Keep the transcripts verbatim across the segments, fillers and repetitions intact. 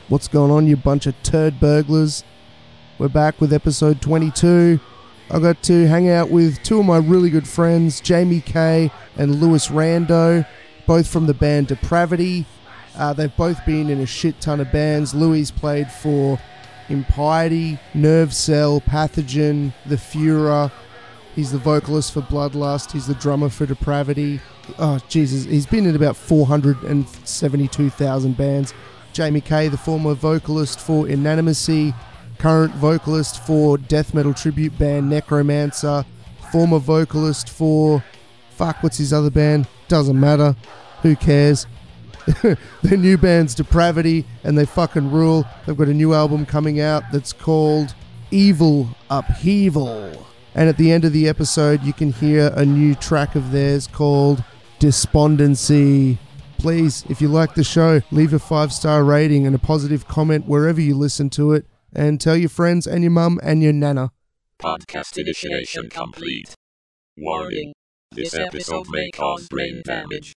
What's going on, you bunch of turd burglars? We're back with episode twenty-two. I got to hang out with two of my really good friends, Jamie Kay and Lewis Rando, both from the band Depravity. Uh, they've both been in a shit ton of bands. Louis played for Impiety, Nerve Cell, Pathogen, The Führer. He's the vocalist for Bloodlust. He's the drummer for Depravity. Oh, Jesus. He's been in about four hundred seventy-two thousand bands. Jamie Kay, the former vocalist for Inanimacy, current vocalist for death metal tribute band Necromancer, former vocalist for... Fuck, what's his other band? Doesn't matter. Who cares? Their new band's Depravity, and they fucking rule. They've got a new album coming out that's called Evil Upheaval. And at the end of the episode, you can hear a new track of theirs called Despondency. Please, if you like the show, leave a five-star rating and a positive comment wherever you listen to it. And tell your friends and your mum and your nana. Podcast initiation complete. Warning. This episode may cause brain damage.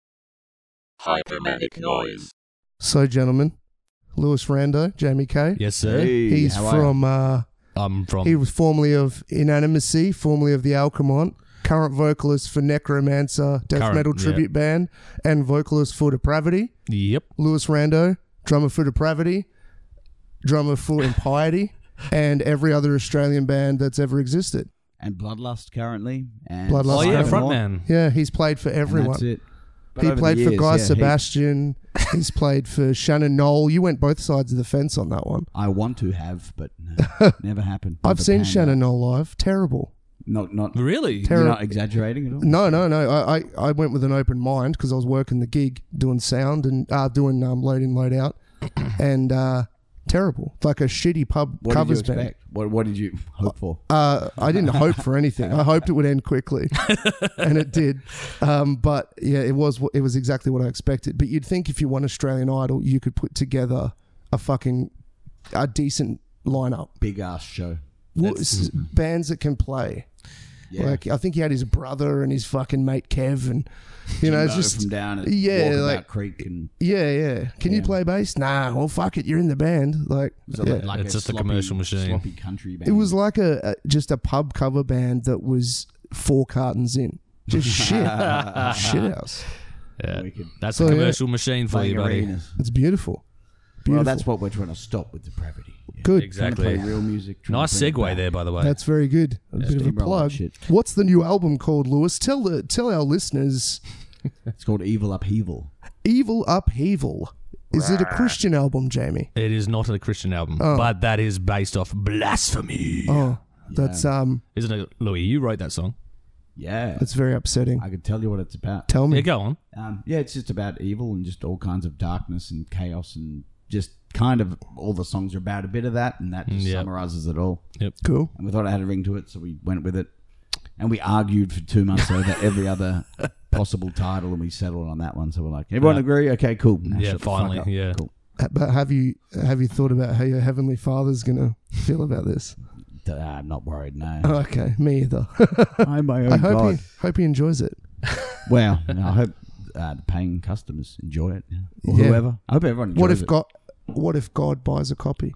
Hypermanic noise. So, gentlemen, Lewis Rando, Jamie Kay. Yes, sir. Hey, He's how are from... Uh, I'm from... he was formerly of Inanimacy, formerly of the Alchemont, current vocalist for Necromancer, death Current, metal yeah. tribute band, and vocalist for Depravity. Yep. Lewis Rando, drummer for Depravity, drummer for Impiety, and every other Australian band that's ever existed. And Bloodlust currently. And Bloodlust Oh, yeah, currently. frontman. Yeah, he's played for And everyone. that's it. But He over the played for years, Guy yeah, he- Sebastian. He's played for Shannon Knoll. You went both sides of the fence on that one. I want to have, but no, never happened. I've Never seen panned Shannon out. Knoll live. Terrible. Not, not. Really? Ter- You're not exaggerating at all. No, no, no. I, I, I went with an open mind because I was working the gig, doing sound and uh, doing um, load in, load out, and uh, terrible. Like a shitty pub What covers did you band. expect? What, what did you hope for? Uh, I didn't hope for anything. I hoped it would end quickly, and it did. Um, but yeah, it was it was exactly what I expected. But you'd think if you won Australian Idol, you could put together a fucking a decent lineup. Big ass show. Well, s- bands that can play. Yeah. Like I think he had his brother and his fucking mate Kev, and you know, it's Jimbo just from down at yeah, Walkabout like Creek and yeah, yeah. Can you Yeah. play bass? Nah. Well, fuck it. You're in the band. Like, it was yeah. like It's just a sloppy- commercial machine. Sloppy country band. It was like a, a just a pub cover band that was four cartons in. Just shit, shit house. Yeah. Wicked. That's So, a yeah. commercial machine for you, Playing buddy. arenas. It's beautiful. Beautiful. Well, that's what we're trying to stop with Depravity. Yeah. Good. Trying to Exactly. play real music. trying Nice to bring it segue back. there, by the way. That's very good. A bit of a steamroll that plug. shit. What's the new album called, Lewis? Tell the tell our listeners. It's called Evil Upheaval. Evil Upheaval. Is it a Christian album, Jamie? It is not a Christian album, Oh. but that is based off blasphemy. Oh, that's um, Isn't it, Louis? You wrote that song. Yeah. that's very upsetting. I could tell you what it's about. Tell me. Yeah, go on. Um, yeah, it's just about evil and just all kinds of darkness and chaos and just kind of all the songs are about a bit of that, and that just Yep. summarizes it all. Cool. And we thought it had a ring to it, so we went with it. And we argued for two months over every other possible title, and we settled on that one. So we're like, everyone Right. agree? Okay, cool. Now Yeah, shut the fuck finally, up. yeah. Cool. Uh, But have you have you thought about how your heavenly Father's gonna feel about this? Uh, I'm not worried, no. Oh, okay, me either. I'm my own I hope God. he hope he enjoys it. Well, I hope uh, the paying customers enjoy it. yeah. Or Yeah. whoever. I hope everyone enjoys What if it. God? What if God buys a copy?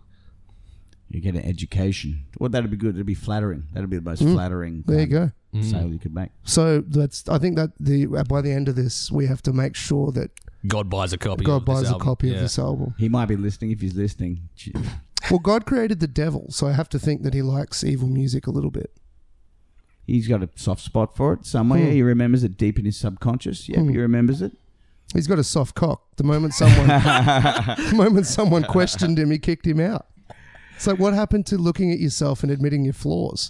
You get an education. Well, that'd be good. It'd be flattering. That'd be the most Mm. flattering There you kind go. of sale you could make. So that's. I think that the by the end of this, we have to make sure that God buys a copy. God of this buys a album. copy Yeah. of this album. He might be listening if he's listening. Well, God created the devil, so I have to think that he likes evil music a little bit. He's got a soft spot for it somewhere. Hmm. He remembers it deep in his subconscious. Yeah, Hmm. he remembers it. He's got a soft cock. The moment someone, the moment someone questioned him, he kicked him out. It's like, what happened to looking at yourself and admitting your flaws?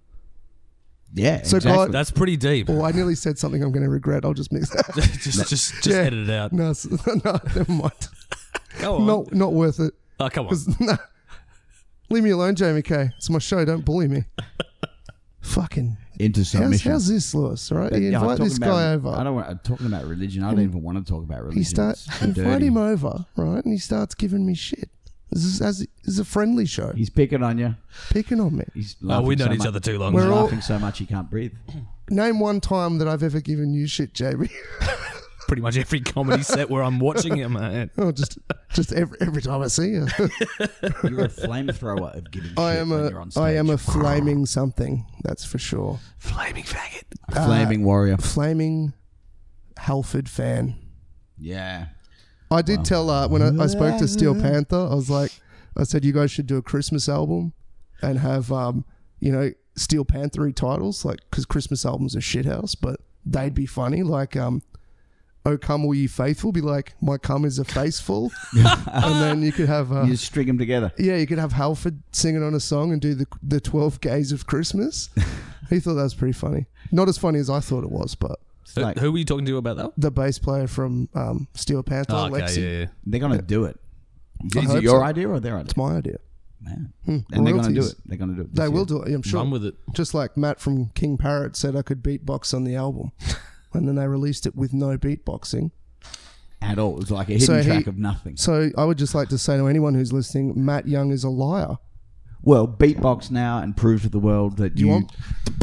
Yeah, So exactly. God- That's pretty deep. Oh, I nearly said something I'm going to regret. I'll just mix that. just, just, just Yeah. edit it out. No, s- no, never mind. Go on. Not, not worth it. Oh, come on. 'Cause- nah. Leave me alone, Jamie Kay. It's my show. Don't bully me. Fucking. Into How's, submission. how's this, Lewis? All right, But, you yeah, I'm invite talking this about- guy over. I don't want. I'm talking about religion. I don't even want to talk about religion. He starts It's too invite dirty. him over, right? And he starts giving me shit. This is as this is a friendly show. He's picking on you. Picking on me. He's Oh, laughing we've known so each much- other too long. We're He's all- laughing so much he can't breathe. Name one time that I've ever given you shit, Jamie. pretty much every comedy set where I'm watching it, man. Oh, just just every every time I see you. You're a flamethrower of giving shit I am when a you're on stage. I am a flaming something. That's for sure. Flaming faggot. A flaming warrior. Flaming Halford fan. Yeah. I did tell uh, when I, I spoke to Steel Panther, I was like, I said you guys should do a Christmas album and have um, you know, Steel Panther-y titles, like because Christmas albums are shithouse, but they'd be funny. Like, um, "Oh Come All Ye Faithful," be like, "My cum is a faceful," and then you could have uh, You just string them together. yeah, you could have Halford singing on a song and do the the twelve gays of Christmas. He thought that was pretty funny. Not as funny as I thought it was, but Who, like- who were you talking to about that? the bass player from um, Steel Panther, Oh, okay, Lexi, yeah, yeah. They're going to do it. I Is hope it your so. idea or their idea? it's my idea. Man. Hmm, And they're going to do royalties. it. They're going to do it. They this will year. do it, I'm sure. Run with it. Just like Matt from King Parrot said I could beatbox on the album. And then they released it with no beatboxing. At all. It's like a hidden So he- track of nothing. So I would just like to say to anyone who's listening, Matt Young is a liar. Well, beatbox now and prove to the world that You you... want?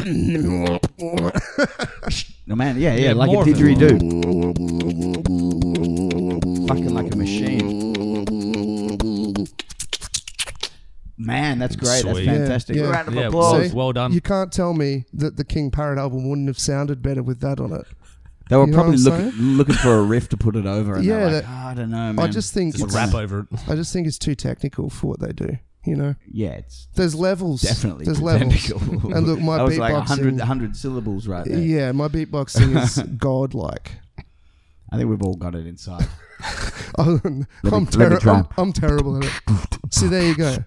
No, man, yeah, yeah, Yeah, like a more of it. didgeridoo. Fucking like a machine. Man, that's great. Sweet. That's fantastic. Yeah, yeah. Round of Yeah, applause. See? well done. You can't tell me that the King Parrot album wouldn't have sounded better with that on it. They were You know probably what I'm look, looking for a riff to put it over. And Yeah, they're like, that- "Oh, I don't know, man. I just think Just it's, rap over it. I just think it's too technical for what they do. You know, Yeah, it's there's levels. definitely there's levels. technical. And look, my that was like a beatboxing. hundred, a hundred syllables right there. Yeah, my beatboxing is godlike. I think we've all got it inside. I'm, Let me- I'm, let me terri- try. I'm, I'm terrible at it. See, there you go.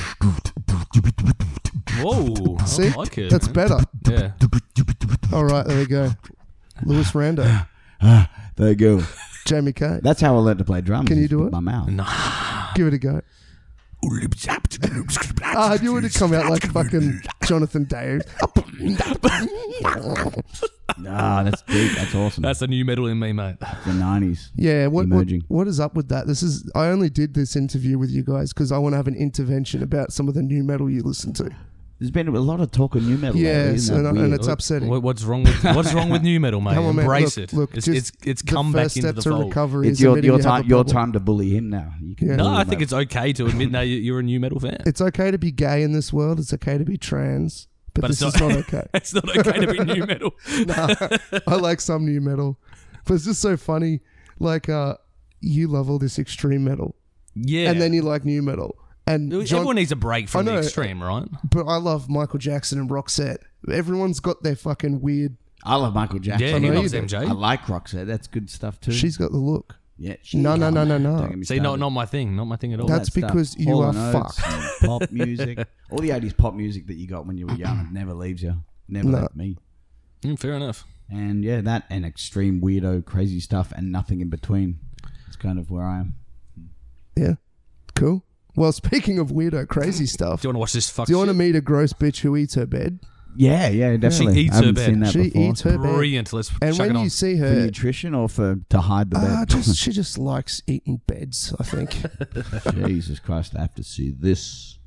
Whoa. See, I like it, that's man. better. Yeah. All right, there we go. Louis Rando, There you go. Jamie Kay. That's how I learned to play drums. Can you is do with it? My mouth. Give it a go. Ah, you would have come out like fucking Jonathan Dave. Ah, that's deep. That's awesome. That's the new metal in me, mate. the nineties. Yeah, what, what Emerging. what is up with that? This is I only did this interview with you guys because I want to have an intervention about some of the new metal you listen to. There's been a lot of talk of new metal. lately, Yes, isn't that and, and weird? it's upsetting. What, what's wrong with What's wrong with new metal, mate? Come on, man. Embrace Look, it. look, it's, just it's it's the come back first into step the to fold. recovery It's is your, admitting your you have time. a Your problem. time to bully him now. You can Yeah. No, bully I him think up. it's okay to admit that you- you're a new metal fan. It's okay to be gay in this world. It's okay to be trans, but, But this it's is not- not okay. It's not okay to be new metal. Nah, I like some new metal, but it's just so funny. Like, uh, you love all this extreme metal, Yeah. and then you like new metal. And John, Everyone needs a break from I the know. extreme, right? but I love Michael Jackson and Roxette. Everyone's got their fucking weird. I love Michael Jackson. Yeah, I he know loves you do. M J. I like Roxette. That's good stuff too. She's got the look. yeah. She No, no, no, no, no. Don't get me See, not started. not my thing. Not my thing at all. All That's that stuff. because you Hall are and Oates fucked. and pop music. All the eighties pop music that you got when you were young it never leaves you. Never No. left me. Mm, fair enough. And yeah, that and extreme weirdo crazy stuff and nothing in between. It's kind of where I am. Yeah, cool. Well, speaking of weirdo, crazy stuff, Do you want to watch this fuck do you want to shit? meet a gross bitch who eats her bed? Yeah, yeah, definitely. She eats I haven't her bed. seen that She before. eats her bed. Brilliant. Let's And chuck when it on. you see For her, nutrition or for to hide the ah, bed? just she just likes eating beds. I think. Jesus Christ, I have to see this.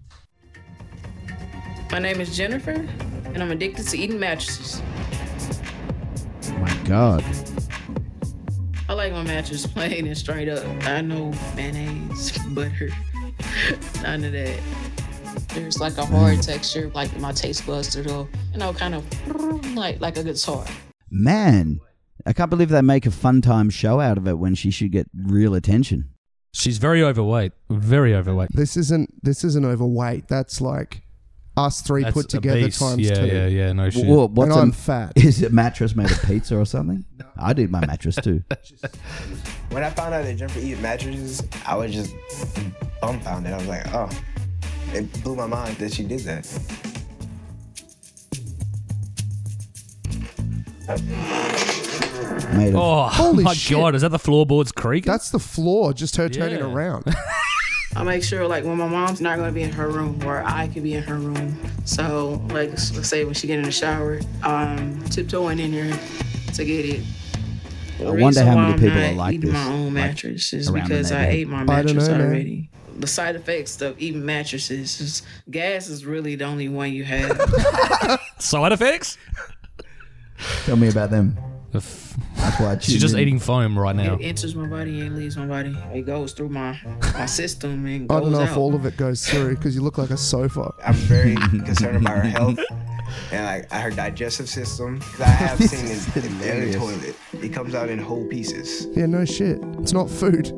My name is Jennifer, and I'm addicted to eating mattresses. Oh my God. I like my mattress plain and straight up. I know mayonnaise, butter, none of that. There's like a hard texture, like my taste buds are, you know, kind of like like a guitar. Man, I can't believe they make a fun time show out of it when she should get real attention. She's very overweight. Very overweight. This isn't this isn't overweight. That's like us three That's put a together beast. times yeah, two. Yeah, yeah, no shit. Wha- what's and a- I'm fat. Is it mattress made of pizza or something? I did my mattress too. When I found out that Jennifer eat mattresses, I was just dumbfounded. I was like, oh, it blew my mind that she did that. Made of Oh, Holy my shit. God. Is that the floorboards creaking? That's the floor, just her turning Yeah. around. I make sure like when my mom's not gonna be in her room, or I can be in her room. So like let's say when she get in the shower, um, tiptoeing in there to get it. The I wonder reason how why many I'm people not are like eating this, my own like, mattress is around in because their I bed. ate my I don't mattress know, man. already. The side effects of eating mattresses is gas is really the only one you have. Side effects? Tell me about them. If- That's why I She's tuned just in. eating foam right now. It enters my body and leaves my body. It goes through my my system and goes I don't know out. if all of it goes through because you look like a sofa. I'm very concerned about her health and like her digestive system. 'Cause I have seen it in, in the toilet. It comes out in whole pieces. Yeah, no shit. It's not food.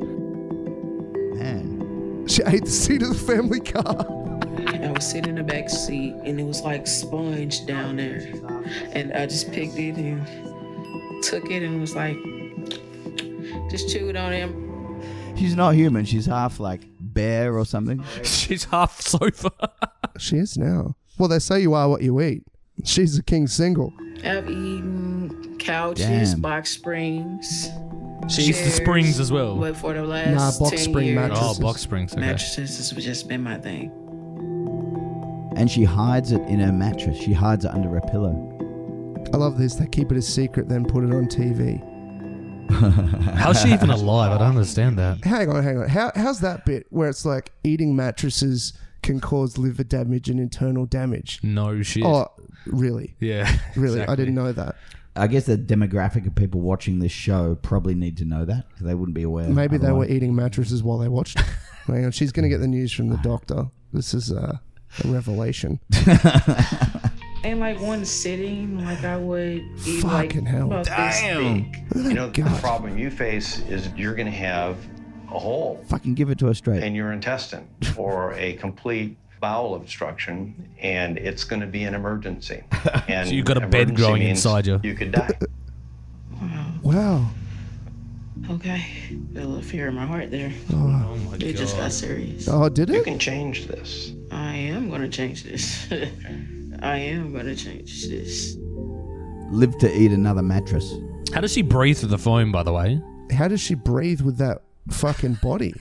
Man. She ate the seat of the family car. I was sitting in the back seat and it was like sponge down there. And I just picked it and took it and was like, just chewed on it. She's not human. She's half like bear or something. She's half sofa. She is now. Well, they say you are what you eat. She's a king single. I've eaten couches, Damn. box springs. She eats the chairs, springs as well. But for the last Nah, box ten spring years, mattresses. Oh, box springs. Okay. mattresses has just been my thing. And she hides it in her mattress. She hides it under her pillow. I love this. They keep it a secret, then put it on T V. How's she even alive? I don't understand that. Hang on, hang on. How, how's that bit where it's like eating mattresses can cause liver damage and internal damage? No shit. Oh, really? Yeah. Really? exactly. I didn't know that. I guess the demographic of people watching this show probably need to know that because they wouldn't be aware. Maybe they were otherwise. eating mattresses while they watched it. Hang on, she's going to get the news from the doctor. This is uh, a revelation. And like one sitting, like I would eat Fucking like hell. about this big. You know, the God. problem you face is you're going to have a hole Fucking give it to her straight. in your intestine or a complete bowel obstruction, and it's going to be an emergency. And So you've got a bed emergency growing means inside you. You could die. Wow. Okay, got a little fear in my heart there. Oh my It just God. got serious. Oh, did You it? can change this. I am gonna change this. I am gonna change this. Live to eat another mattress. How does she breathe through the foam, by the way? How does she breathe with that fucking body?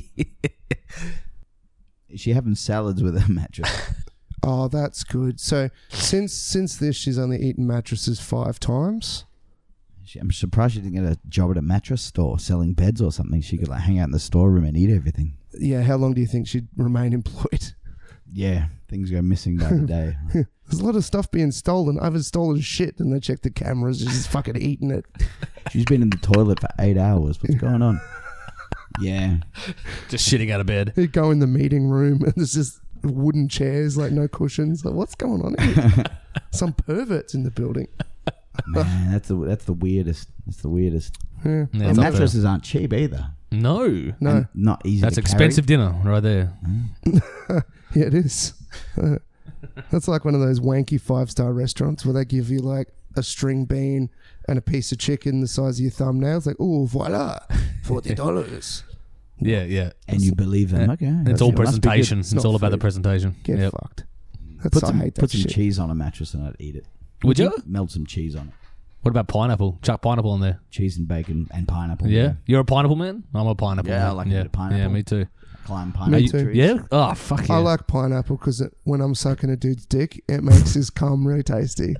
Is she having salads with her mattress? Oh, that's good. So since since this, she's only eaten mattresses five times. She, I'm surprised she didn't get a job at a mattress store selling beds or something. She could like hang out in the storeroom and eat everything. Yeah, how long do you think she'd remain employed? Yeah, things go missing by the day. There's a lot of stuff being stolen. I've stolen shit, and they check the cameras. She's fucking eating it. She's been in the toilet for eight hours. What's going on? Yeah. Just shitting out of bed. You go in the meeting room, and there's just wooden chairs, like no cushions. Like, what's going on here? Some perverts in the building. Man, that's the that's the weirdest. That's the weirdest. Yeah. Yeah, And it's up there. mattresses aren't cheap either. No. No. And not easy. That's to carry. expensive dinner right there. Yeah, it is. Uh, that's like one of those wanky five-star restaurants where they give you like a string bean and a piece of chicken the size of your thumbnail. It's like, oh, voila, forty dollars. Yeah, yeah. And you believe them. Okay. It's that's- all it must be good. presentation. It's, not all about the food. presentation. Get Yep. fucked. That's, Put I some, hate that put some shit. cheese on a mattress and I'd eat it. Would you? Melt some cheese on it. What about pineapple? Chuck pineapple in there. Cheese and bacon and pineapple. Yeah. You're a pineapple man? I'm a pineapple Yeah, man. I like a bit of pineapple. Yeah, me too. Climb Me pineapple too. trees. Yeah? Oh, fuck yeah. I like pineapple because when I'm sucking a dude's dick, it makes his cum really tasty.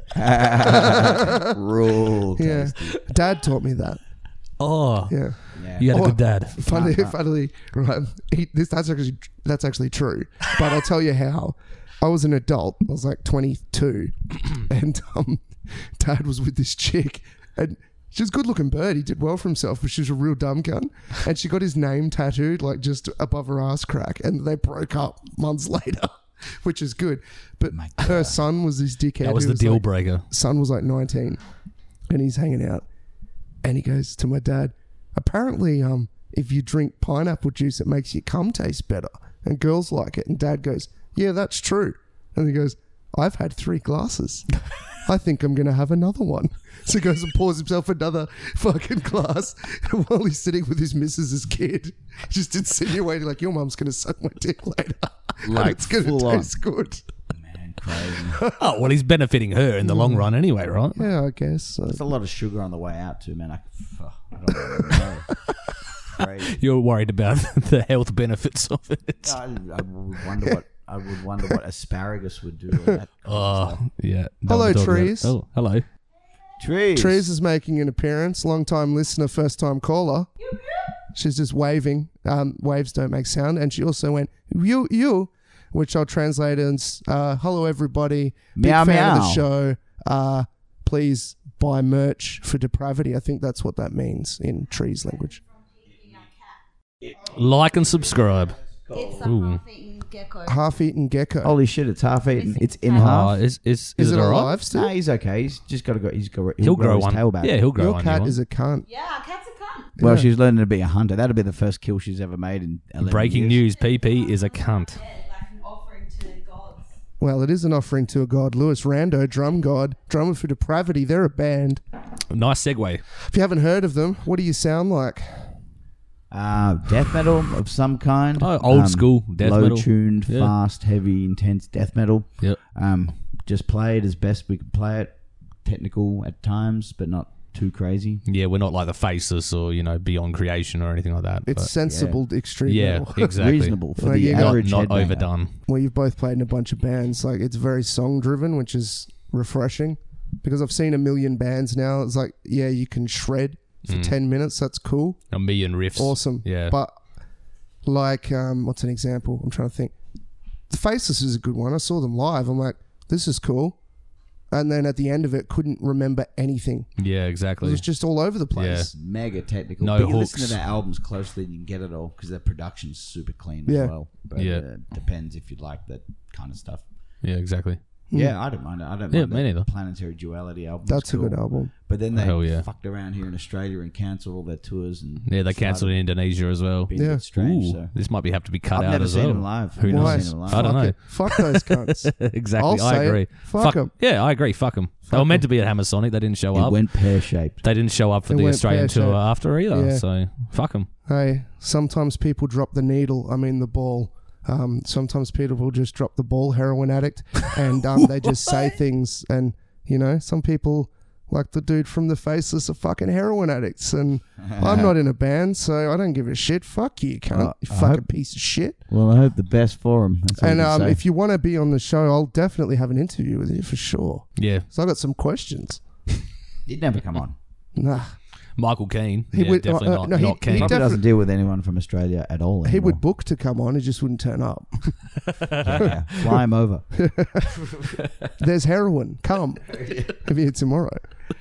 Raw Yeah. tasty. Dad taught me that. Oh, Yeah. Yeah. you had a Oh, good dad. Funny, funnily, right? He, this that's actually that's actually true. But I'll tell you how. I was an adult. I was like twenty-two, and um, Dad was with this chick, and she was a good-looking bird. He did well for himself, but she was a real dumb gun. And she got his name tattooed like just above her ass crack, and they broke up months later, which is good. But My her son was this dickhead. That was who the deal like, breaker. son was like nineteen, and he's hanging out, and he goes to my dad, apparently um if you drink pineapple juice it makes your cum taste better and girls like it. And Dad goes, yeah, that's true. And he goes, I've had three glasses, I think I'm gonna have another one. So he goes and pours himself another fucking glass, and while he's sitting with his missus's kid, just insinuating like, your mum's gonna suck my dick later. Like, And it's gonna full on. taste good. Man, crazy. Oh, well, he's benefiting her in the long run anyway, right? Yeah, I guess so. There's a lot of sugar on the way out too, man. I, oh, I don't even know. Crazy. You're worried about the health benefits of it. I, I would wonder what I would wonder what asparagus would do. With that Oh, yeah. Don't Hello, talk about it. Trees. Oh, hello. trees. Trees is making an appearance. Long time listener, first time caller. She's just waving. Um, waves don't make sound. And she also went, you, you, which I'll translate as, uh, hello, everybody. Big Meow, fan of the meow. show. Uh, please buy merch for depravity. I think that's what that means in Trees language. Like and subscribe. It's a Ooh. half-eaten gecko. Half-eaten gecko. Holy shit! It's half eaten. It's in Oh, half. is is is, is, it, it alright? alive still? No, he's okay. He's just got to go. He's got. He'll grow his one. tail back. Yeah, he'll grow Your one. cat you is want. a cunt. Yeah, cats are cunt. Well, Yeah. she's learning to be a hunter. That'll be the first kill she's ever made in eleven Breaking years. news: P P is a cunt. Yeah, like an offering to the gods. Well, it is an offering to a god. Louis Rando, drum god, drummer for depravity. They're a band. Nice segue. If you haven't heard of them, what do you sound like? Uh, death metal of some kind. Oh, old school death low metal. tuned, Yeah. fast, heavy, intense death metal. Yep. Um, just play it as best we could play it. Technical at times, but not too crazy. Yeah, we're not like the Faceless or you know Beyond Creation or anything like that. It's but- sensible extreme yeah, metal. exactly. Reasonable for Like, the you got- average Not, not headbanger. overdone. Well, you've both played in a bunch of bands. Like, it's very song driven, which is refreshing. Because I've seen a million bands now. It's like, yeah, you can shred for Mm. ten minutes. That's cool. A million riffs. Awesome. Yeah. But, like, um, what's an example? I'm trying to think. The Faceless is a good one. I saw them live. I'm like, this is cool. And then at the end of it, couldn't remember anything. Yeah, It exactly. was just all over the place. Mega technical. No but you listen hooks. to their albums closely and you can get it all because their production's super clean Yeah. as well. But Yeah. uh, depends if you like that kind of stuff. Yeah, exactly. Yeah, I don't mind it. I don't Yeah, mind me the neither. Planetary Duality album. That's It's a cool. good album. But then they Hell yeah. fucked around here in Australia and cancelled all their tours. And Yeah, they cancelled in Indonesia as well. Been a Yeah. bit strange. Ooh, so. this might be have to be cut I've out never as seen well. them live. Who I've knows? never seen them live. I don't Fuck know. it. Fuck those cunts. exactly. I'll I say agree. it. Fuck 'em. Yeah, I agree. Fuck them. They were meant to be at Hammersonic. They didn't show It up. went pear shaped. They didn't show up for It the went Australian tour pear-shaped. after either. Yeah. So fuck them. Hey, sometimes people drop the needle, I mean the ball. Um, sometimes people will just drop the ball, heroin addict, and um, they just say things. And, you know, some people, like the dude from The Faceless, are fucking heroin addicts. And I'm not in a band, so I don't give a shit. Fuck you, cunt. Uh, you I fucking hope- piece of shit. Well, I hope the best for them. And um, if you want to be on the show, I'll definitely have an interview with you for sure. Yeah, So I got some questions. He'd never come on. Nah. Michael Keane. He yeah, would- definitely uh, not, no, he- not he Keane. Probably definitely- doesn't deal with anyone from Australia at all. He anymore. would book to come on, he just wouldn't turn up. Yeah, fly him over. There's heroin. Come. If here tomorrow.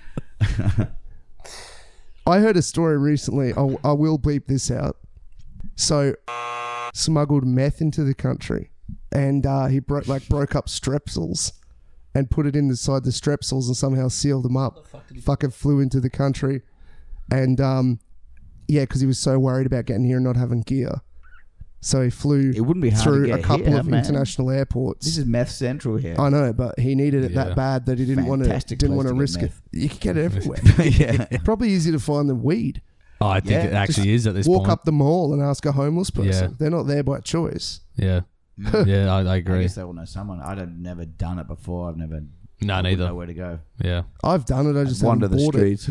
I heard a story recently. I, I will bleep this out. So, smuggled meth into the country, and uh, he broke like broke up strepsils, and put it inside the strepsils, and somehow sealed them up. Fucking flew into the country, and um, yeah, because he was so worried about getting here and not having gear, so he flew It wouldn't be hard to through get a couple here, of man. international airports. This is meth central here. I know, but he needed it Yeah. that bad that he didn't want to Fantastic didn't place want to to get risk meth. it. You could get it everywhere. yeah. Probably easier to find than weed. Oh, I think Yeah, it actually is at this Walk point. up the mall and ask a homeless person. Yeah. They're not there by choice. Yeah, yeah, I, I I agree. guess they will know someone. I've never done it before. I've never. No, I wouldn't neither. know where to go. Yeah, I've done it. I just Wander haven't the bought streets.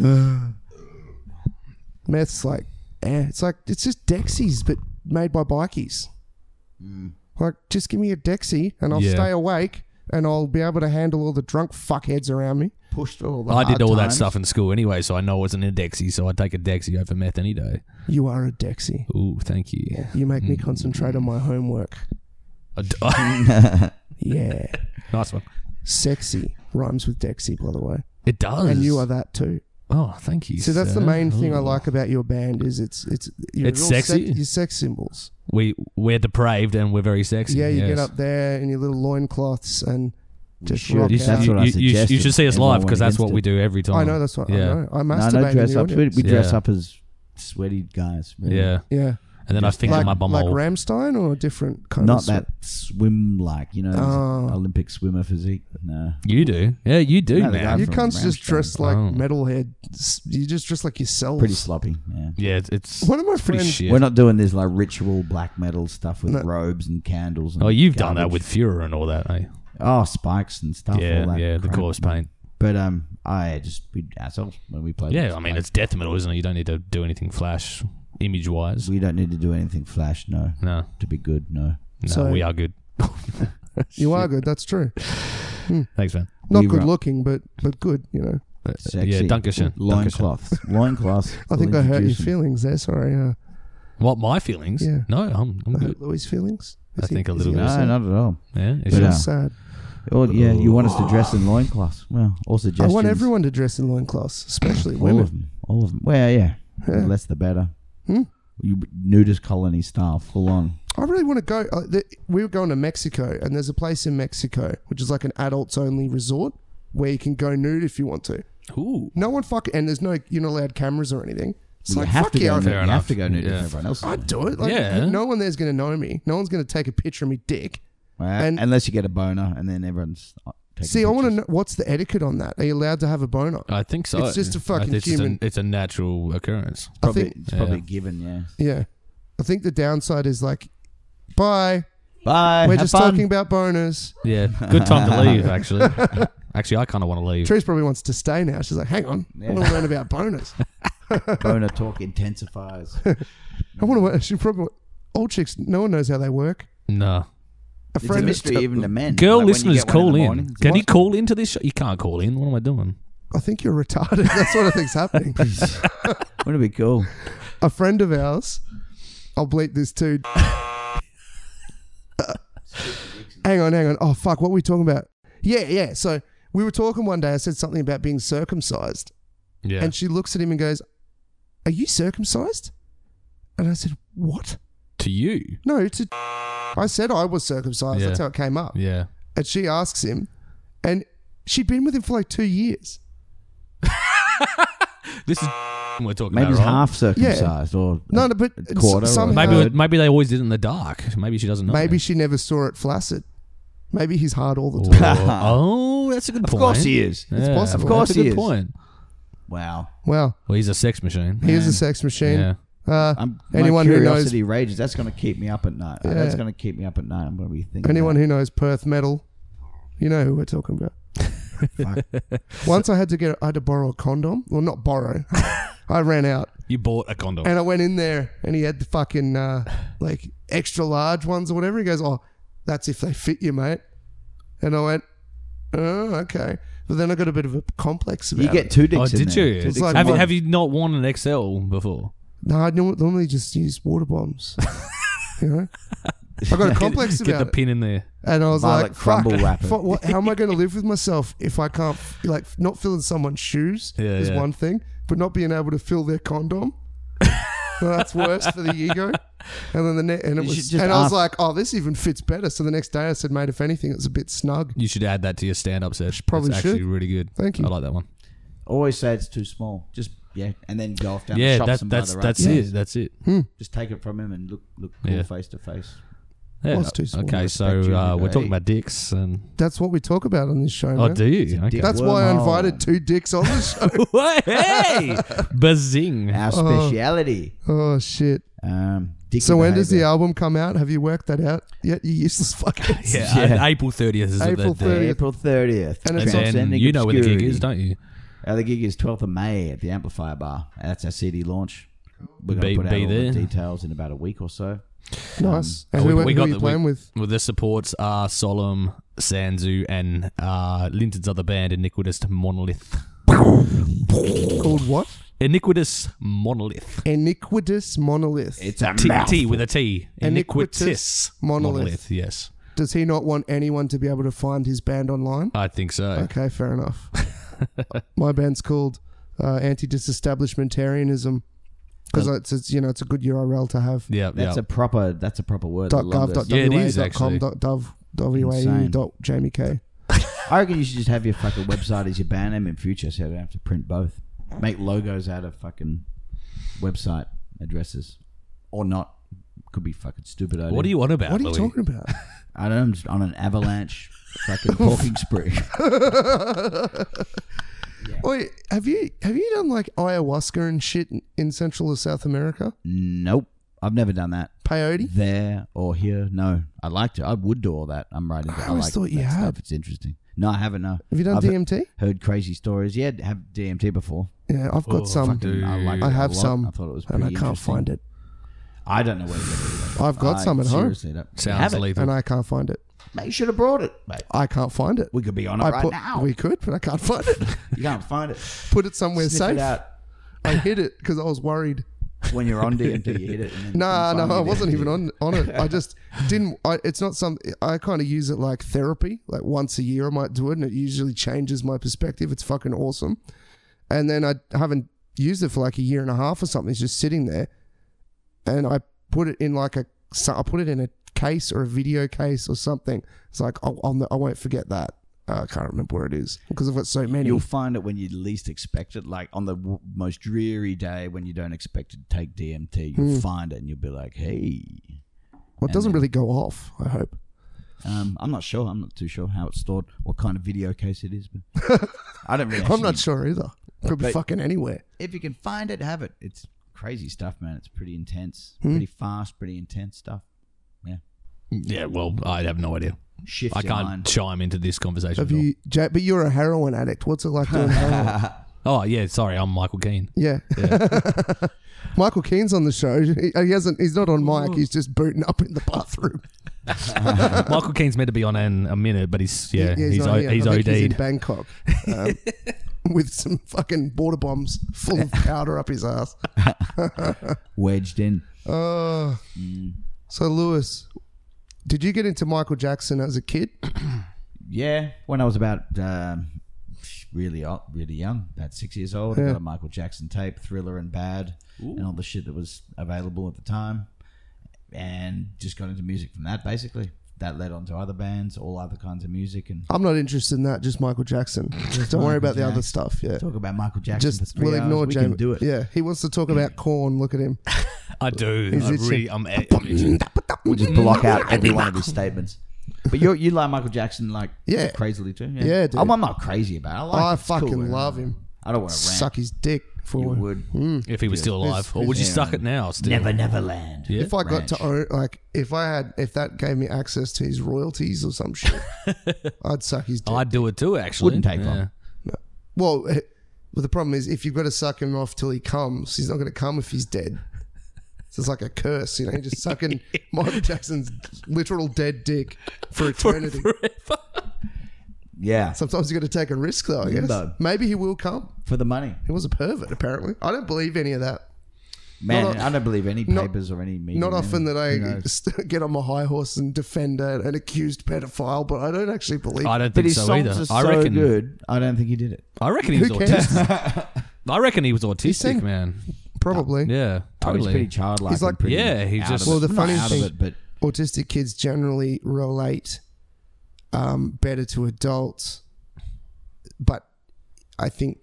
it. Meth's like, eh, it's like it's just Dexies, but made by bikies. Like, just give me a Dexie and I'll Yeah. stay awake and I'll be able to handle all the drunk fuckheads around me. Pushed all the I did hard all that times. stuff in school anyway, so I know it wasn't a Dexie, so I'd take a Dexie over meth any day. You are a Dexie. Ooh, thank you. You make me concentrate on my homework. I d- Yeah. nice one. Sexy rhymes with Dexy, by the way. It does. And you are that too. Oh, thank you. So that's the sir. main thing I Ooh. like about your band is it's it's you're It's real sexy? Sex, you're sex symbols. We we're depraved and we're very sexy. Yeah, you yes. get up there in your little loincloths and just should. rock You, out. That's you, what I you- you- you suggested. should see us Everyone live because went that's against what we it. do every time. I know that's what Yeah. I know. I No, masturbate no in dress the ups. We, audience. we dress Yeah. up as sweaty guys. really. Yeah, Yeah, and then I Just finger like my bum like hole. Ramstein or a different kind Not of that swim like, you know, Oh. Olympic swimmer physique. No. You do, yeah, you do, No, the guy man. You from can't just Rammstein. dress like Oh. metalhead. You just dress like yourself. Pretty sloppy, yeah. Yeah, it's, it's One of my pretty friends- shit. We're not doing this like ritual black metal stuff with No. robes and candles. And Oh, you've done that garbage. with Führer and all that, eh? Oh, spikes and stuff. Yeah, all that yeah, the crap. corpse paint. But um, I just we ourselves when we play. Yeah, this, I mean like, it's death metal, isn't it? You don't need to do anything flash, image wise. we don't need to do anything flash. No, No, to be good. No, no, So- we are good. You are good. That's true. Thanks, man. Not We good run- looking, but but good. You know. Uh, sexy. Yeah, Dankeschön. Dankeschön. Loincloths, loincloths. I think I hurt your feelings. feelings there. Sorry. Uh, What my feelings? Yeah. No, I'm I'm I good. hurt Louis' feelings. I Is he- think a is little he bit. No, upset? not at all. Yeah, it's He But, was just- uh, sad. Or, yeah, you want us to dress in loincloths. Well, all I suggestions. want everyone to dress in loincloths, especially All women. of them. All of them. Well, yeah. Yeah. The less the better. Hmm? You nudist colony style, full on. I really want to go. Uh, the, we were going to Mexico, and there's a place in Mexico which is like an adults-only resort where you can go nude if you want to. Ooh. No one fucking, and there's no, you're not allowed cameras or anything. It's You like, have fuck to yeah, go I'd- nude. Fair You enough. have to go nude Yeah. if everyone else. I'd do it. Like, Yeah. No one there's going to know me. No one's going to take a picture of me dick. Right? And- Unless you get a boner, and then everyone's uh, taking See, I want to pictures. know, what's the etiquette on that? Are you allowed to have a boner? I think so. It's just a I fucking think it's just human- A, it's a natural occurrence. I Probably, think, it's probably Yeah. a given, yeah. yeah. I think the downside is like, bye. Bye. We're have just fun. talking about boners. Yeah, good time to leave. Actually, actually, I kind of want to leave. Trish probably wants to stay now. She's like, hang on, I want to learn about boners. Boner talk intensifies. I want to. She probably old chicks. No one knows how they work. No. A It's a friend. mystery even to men. Girl Like, when you listeners, get one in call the in. morning, it's Can like, you call into this show? You can't call in. What am I doing? I think you're retarded. That's what I think's happening. Wouldn't it be cool? A friend of ours. I'll bleep this too. hang on, hang on. Oh fuck, what were we talking about? Yeah, yeah. So we were talking one day. I said something about being circumcised, Yeah. and she looks at him and goes, "Are you circumcised?" And I said, "What?" to you. No, to. I said I was circumcised. Yeah. That's how it came up. Yeah. And she asks him, and she'd been with him for like two years. This is we're talking Maybe about, he's right? half circumcised or No, no, but a quarter. s- or somehow- Maybe third. maybe they always did it in the dark. Maybe she doesn't know. Maybe she never saw it flaccid. Maybe he's hard all the time. Oh, oh, that's a good Of point. course he is. Yeah, possible. Of course that's a he good is. point. Wow. Well, Well, he's a sex machine. he is a Man. sex machine. Yeah. Uh, I'm, anyone my who knows curiosity rages. That's going to keep me up at night. Uh, Yeah. That's going to keep me up at night. I'm going to be thinking. anyone about who knows Perth metal, you know who we're talking about. Fuck. Once I had to get, I had to borrow a condom. Well, not borrow. I ran out, You bought a condom. and I went in there, and he had the fucking uh, like extra large ones or whatever. He goes, "Oh, that's if they fit you, mate." And I went, "Oh, okay." But then I got a bit of a complex about You get it. two dicks oh, in did there. you? Two It's dicks like in have, you one. have you not worn an X L before? No, I norm- normally just use water bombs. You know, I got a complex Get about the it. pin in there. And I was Violet like, crumble fuck, wrapper. fuck, what, how am I going to live with myself if I can't, like, not filling someone's shoes Yeah, is yeah. one thing, but not being able to fill their condom? Well, that's worse for the ego. And then the ne- and it You was, should just and I was ask- like, oh, this even fits better. So the next day I said, mate, if anything, it's a bit snug. You should add that to your stand-up set. Probably it's actually should. really good. Thank you. I like that one. Always say it's too small. Just yeah, and then go off down the Yeah, shops that, and buy that's the right that's size. it. That's it. Just take it from him and look look cool Yeah. face to face. Yeah. Was too small. Okay, Respect so you, uh, you we're go, talking hey. about dicks and. That's what we talk about on this show, Oh, man. do you? Okay. dick. That's why I Wormhole. invited two dicks on the show. hey, bazing! Our speciality. Oh, shit. Um, dicky So when does the behaviour. album come out? Have you worked that out yet? You useless fuckers. Yeah, Yeah. uh, April thirtieth is April the day. April thirtieth. And And it's then you know where the gig is, don't you? Uh, the gig is twelfth of May at the Amplifier Bar. That's our C D launch. We're going Be- to put out be all there. the details in about a week or so. Nice. Um, and we- who, we who got are you the- playing we- with? Well, the supports are Solemn, Sanzu, and uh, Linton's other band, Iniquitous Monolith. Called what? Iniquitous Monolith. Iniquitous Monolith. It's a T, mouthful. T with a T. Iniquitous Iniquitous Monolith. Yes, Does he not want anyone to be able to find his band online? I think so. Okay, fair enough. My band's called uh, Anti-Disestablishmentarianism because it's, it's you know it's a good U R L to have. Yeah, That's yeah. a proper. That's a proper word. Dot the gov. longest. Dot Yeah, it wa. is, Dot com. actually. Dot dov. W A U. Insane. Dot Jamie K. I reckon you should just have your fucking website as your band name in future, so you don't have to print both. Make logos out of fucking website addresses, or not. Could be fucking stupid idea. What are you on about? What are you Louis? talking about? I don't know. I'm just on an avalanche fucking talking spree. Wait, have you have you done like ayahuasca and shit in, in Central or South America? Nope, I've never done that. Peyote? There or here, no. I'd like to. I would do all that. I'm right into. I I always like thought you that had. stuff. It's interesting. No, I haven't. No. Have you done I've D M T? Heard crazy stories. Yeah, have D M T before. Yeah, I've got Oh, some. Fucking, I, like I it a have lot. some, I thought it was and pretty I can't interesting. find it. I don't know where to get it. either. I've got I some at home. seriously don't- Sounds have it. lethal. And I can't find it. Mate, you should have brought it. Mate, I can't find it. we could be on it I right put, now. We could, but I can't find it. You can't find it. Put it somewhere Sniff safe. it out. I hid it because I was worried. when you're on D M T, you hit it. And then Nah, you no, finally I wasn't D M T. even on on it. I just didn't. I, it's not some. I kind of use it like therapy. Like once a year, I might do it, and it usually changes my perspective. It's fucking awesome. And then I haven't used it for like a year and a half or something. It's just sitting there, and I put it in like a. So I put it in a case or a video case or something. It's like I'll, I'll, I won't forget that. Uh, I can't remember where it is because I've got so many. You'll find it when you least expect it, like on the w- most dreary day when you don't expect to take D M T. You'll Hmm. find it and you'll be like, "Hey." Well, it doesn't really go off. I hope. Um, I'm not sure. I'm not too sure how it's stored, what kind of video case it is. But I don't really. I'm not actually- sure either. Could be But- fucking anywhere. If you can find it, have it. It's crazy stuff, man. It's pretty intense, Hmm. pretty fast, pretty intense stuff. Yeah, Yeah, well, I have no idea. shift I your can't mind. chime into this conversation. Have at all. you, Jay, but you're a heroin addict. What's it like doing heroin? Oh, yeah, sorry, I'm Michael Keane. Yeah. Michael Keane's on the show. He, he hasn't. He's not on mic. He's just booting up in the bathroom. Michael Keane's meant to be on in a minute, but he's, yeah, He- he's, not o- here. he's I think He's in OD'd. Bangkok um, with some fucking border bombs full of powder up his ass. Wedged in. Oh. So, Lewis, did you get into Michael Jackson as a kid? Yeah, when I was about um, really o- really young, about six years old, I Yeah. got a Michael Jackson tape, Thriller and Bad, and all the shit that was available at the time, and just got into music from that. Basically, that led on to other bands, all other kinds of music, and I'm not interested in that. Just Michael Jackson. Don't worry Michael about the other Jackson. stuff. Yeah. talk about Michael Jackson for Just three we'll hours. ignore we Jamie. can do it. Yeah, he wants to talk about corn. Look at him. I do. Is I it really, shit? I'm, I'm itching. We'll just block out every one of his statements. But you you like Michael Jackson like Yeah. crazily too? Yeah, dude. I'm, I'm not crazy about it. I, like I it. It's cool, fucking man. love him. I don't want to rant. Suck his dick for You him. would. If he was still alive. Or would you yeah. suck it now still? Never, never land. Yeah. If I got to Ranch. own, like, if I had, if that gave me access to his royalties or some shit, I'd suck his dick. I'd do it too, actually. Wouldn't take yeah. long. Well, eh, well, the problem is if you've got to suck him off till he comes, he's not going to come if he's dead. So it's like a curse, you know. You're just sucking Michael Jackson's literal dead dick for eternity. Yeah, Sometimes you got to take a risk, though. I guess No. maybe he will come. for the money. He was a pervert, apparently. I don't believe any of that. Man, Not a- I don't believe any not- papers or any media. Not often that I Who knows? get on my high horse and defend a, an accused pedophile, but I don't actually believe. I don't But think his so songs either. are so I reckon. good. I don't think he did it. I reckon he was Who cares? autistic. I reckon he was autistic, sang- man. Probably. Yeah, Oh, he's totally. pretty childlike. He's like- and pretty Yeah, he out just- of it. Well, the Not funny out thing- of it, but Autistic kids generally relate um, better to adults, but I think,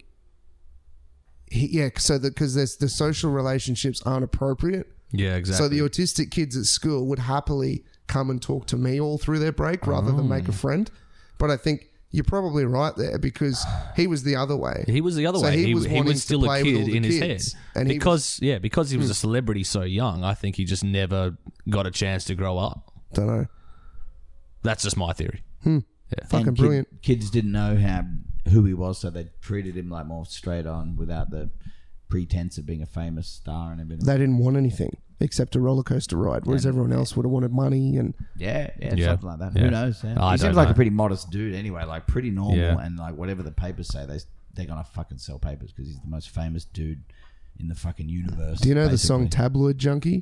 he, yeah. So because there's the social relationships aren't appropriate. Yeah, exactly. So the autistic kids at school would happily come and talk to me all through their break rather than Oh. make a friend. But I think you're probably right there because he was the other way. He was the other So way. he He, was he wanting was to still a play with all kid the in his kids, head. and he Hmm. Because, yeah, because he was a celebrity so young, I think he just never got a chance to grow up. Don't know. That's just my theory. Fucking and kid- brilliant. kids didn't know how who he was, so they treated him like more straight on without the pretense of being a famous star and everything. They didn't want anything except a roller coaster ride, whereas Yeah. everyone else would have wanted money and yeah, yeah, Yeah. something like that. Yeah. Who knows? Yeah. I He don't seems like know. a pretty modest dude anyway, like pretty normal, Yeah. and like whatever the papers say, they they're gonna fucking sell papers because he's the most famous dude in the fucking universe. Do you know the song basically. Tabloid Junkie?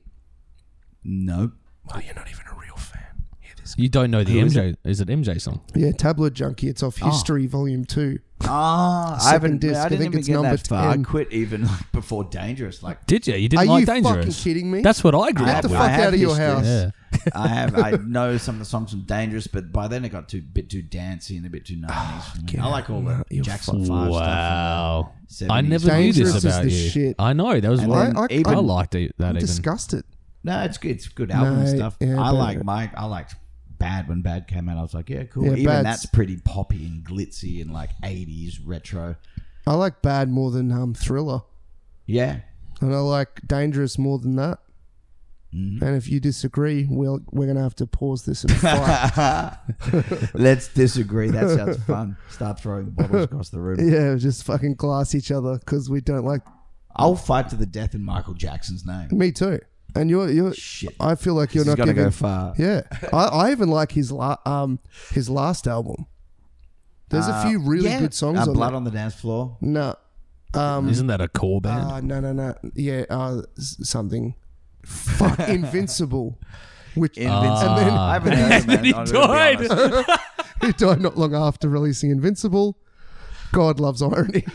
No. Oh, you're not even a real fan. Hear this. You don't know the Who is M J. Is it M J song? Yeah, Tabloid Junkie. It's off Oh. History Volume two. Ah, I Second haven't. disc, I I didn't think even it's get number that far. I ten. quit even like before Dangerous. Like Did you? You didn't Are like you Dangerous? fucking kidding me? That's what I grew I up Get the with. I fuck have out of your history. house. Yeah. I have. I know some of the songs from Dangerous, but by then it got too bit too dancey and a bit too nineties for me. I like all the You're Jackson Five Wow. stuff. I never knew Dangerous this is about the you. shit. I know. That was And why then I, I- even- I liked it, that I'm even. disgusted. No, it's good. It's good album No, stuff. yeah, I but- like my. I liked Bad when Bad came out. I was like, yeah, cool. Yeah, Even Bad's- that's pretty poppy and glitzy and like eighties retro. I like Bad more than um, Thriller. Yeah. And I like Dangerous more than that. Mm-hmm. And if you disagree, we'll, we're going to have to pause this and fight. Let's disagree. That sounds fun. Start throwing bottles across the room. Yeah, just fucking glass each other because we don't like... I'll fight to the death in Michael Jackson's name. Me too. And you're... you're Shit. I feel like you're This is not gonna giving... go far. Yeah. I, I even like his la- um his last album. There's a Uh, few really yeah, good songs uh, on Blood there. on the Dance Floor. No. Um, Isn't that a core band? Uh, no, no, no. Yeah, uh, s- something. Fuck, Invincible. Which Invincible. and then Ah. I haven't heard of it, man. He I'm gonna be died. honest. he died not long after releasing Invincible. God loves irony.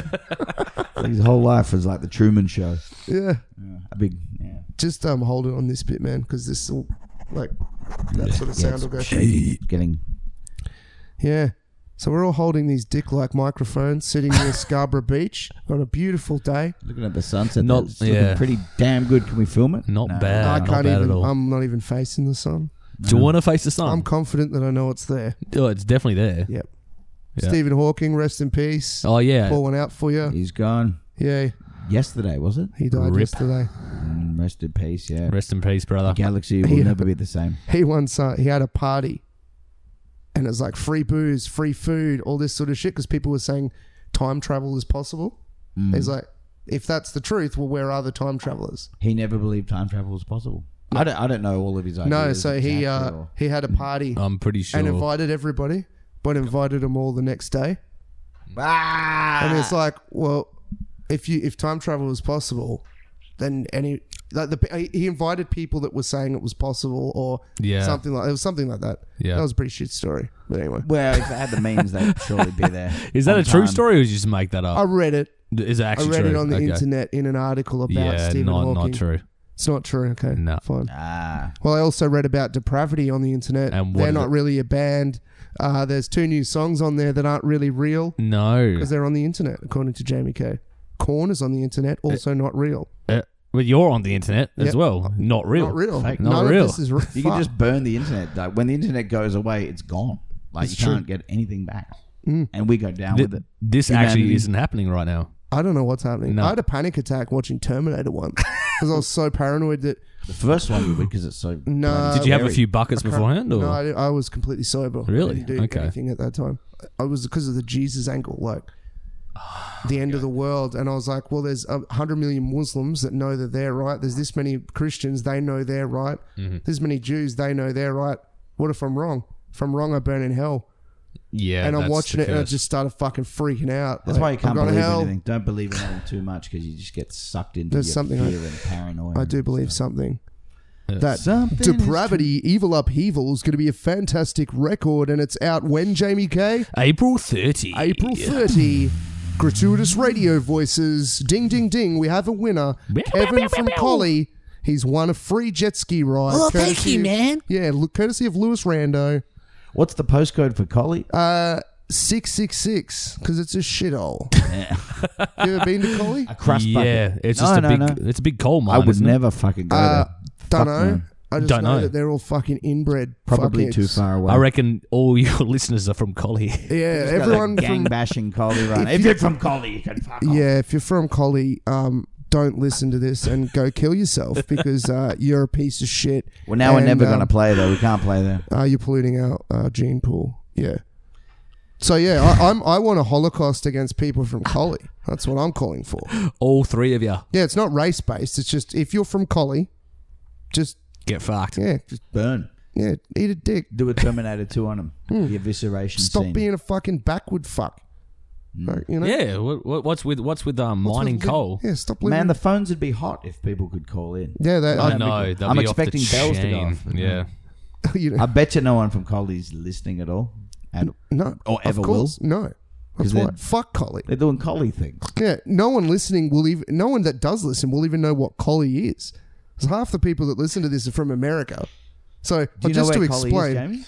His whole life was like the Truman Show. Yeah, Yeah, a big, yeah. just um, hold it on this bit, man, because this will like that sort of Yeah, sound it's will go. shaking. It's getting. Yeah. So we're all holding these dick-like microphones, sitting near Scarborough Beach on a beautiful day. Looking at the sunset. Not- Not, it's looking yeah. pretty damn good. Can we film it? Not No. bad. I not can't bad even. at all. I'm not even facing the sun. Do you want to face the sun? I'm confident that I know it's there. oh, it's definitely there. Yep. Yeah. Stephen Hawking, rest in peace. Oh yeah. Pour one out for you. He's gone. Yeah, Yesterday, was it? he died Rip. yesterday. Mm, rest in peace, yeah. Rest in peace, brother. The galaxy will Yeah. never be the same. He once uh, he had a party, and it was like free booze, free food, all this sort of shit because people were saying time travel is possible. Mm. He's like, if that's the truth, well, where are the time travelers? He never believed time travel was possible. I don't. I don't know all of his ideas. No, so he exactly, uh, or- he had a party I'm pretty sure. and invited everybody, but invited them all the next day. Ah! And it's like, well, if you if time travel is possible, then any like the he invited people that were saying it was possible or Yeah. something like it was something like that. Yeah. That was a pretty shit story. But anyway, Well, if they had the means, they'd surely be there. Is that on a true time. story, or did you just make that I up? read it. Is it I actually read true? it on the Okay. internet in an article about Yeah, Stephen not Hawking. not true. It's not true. Okay, No. fine. Ah, Well, I also read about Depravity on the internet. And what They're is not it? really a band. Uh, there's two new songs on there that aren't really real No. because they're on the internet, according to Jamie Kay. Korn is on the internet, also not real. Uh, but you're on the internet as Yep. well. Not real. Not real. Fake. None Not of real. this is real. you can just burn the internet. Like, when the internet goes away, it's gone. Like It's you true. can't get anything back. Mm. And we go down Th- with it. this Humanity. actually isn't happening right now. I don't know what's happening. No. I had a panic attack watching Terminator once because I was so paranoid that The first one you would because it's so. No. bloody Did you have a scary. few buckets I can't- beforehand? Or? No, I, I was completely sober. Really? I didn't do Okay. anything at that time. I was because of the Jesus angle, like the end of the world. And I was like, well, there's a hundred million Muslims that know that they're right. There's this many Christians, they know they're right. Mm-hmm. There's many Jews, they know they're right. What if I'm wrong? If I'm wrong, I burn in hell. Yeah, and I'm that's watching the it, and I curse. just started fucking freaking out. That's Like, why you can't I'm going to believe hell. anything. Don't believe in anything too much because you just get sucked into There's your something fear I- and paranoia. I do and believe stuff. something. Yeah. That Something is Depravity, Evil Upheaval is going to be a fantastic record, and it's out when, Jamie Kay? April thirtieth. April thirtieth. Gratuitous radio voices. Ding, ding, ding. We have a winner. Kevin from Collie. He's won a free jet ski ride. Oh, thank courtesy you, of- man. Yeah, look, courtesy of Lewis Rando. What's the postcode for Collie? Uh, six six six, because it's a shithole. Yeah. You ever been to Collie? A crust Yeah, bucket. it's No, just a no, big. no. It's a big coal mine. I would isn't it? never fucking go Uh, there. don't Fuck know. no. I just Don't know, know. that they're all fucking inbred. Probably fuckheads. too far away. I reckon all your listeners are from Collie. Yeah, Just got a everyone gang from bashing Collie right. If If, you- you're from Collie, you can fuck off. yeah, if you're from Collie, um, don't listen to this and go kill yourself because uh, you're a piece of shit. Well, now we're And, never um, going to play there. We can't play there. Uh, you're polluting our uh, gene pool. Yeah. So yeah, I, I'm I want a holocaust against people from Collie. That's what I'm calling for. All three of you Yeah, it's not race based. It's just if you're from Collie, just get fucked. yeah, Just burn. yeah, eat a dick. Do a Terminator two on them. The evisceration Stop scene. being a fucking backward fuck. Like, you know? Yeah. What, what- what's with what's with um What's mining with li- coal? Yeah, stop living. Man, the phones would be hot if people could call in. yeah, they, I I, know. they'll I'm be off the expecting bells to go chain. off. Yeah. you know, I bet you no one from Collie's listening at all. And no, or ever of course, no. That's 'Cause why. they're- Fuck Collie. they're doing Collie things. Yeah, no one listening will even. No one that does listen will even know what Collie is. Because half the people that listen to this are from America. So Do you just know to where Collie explain, is, Jamie?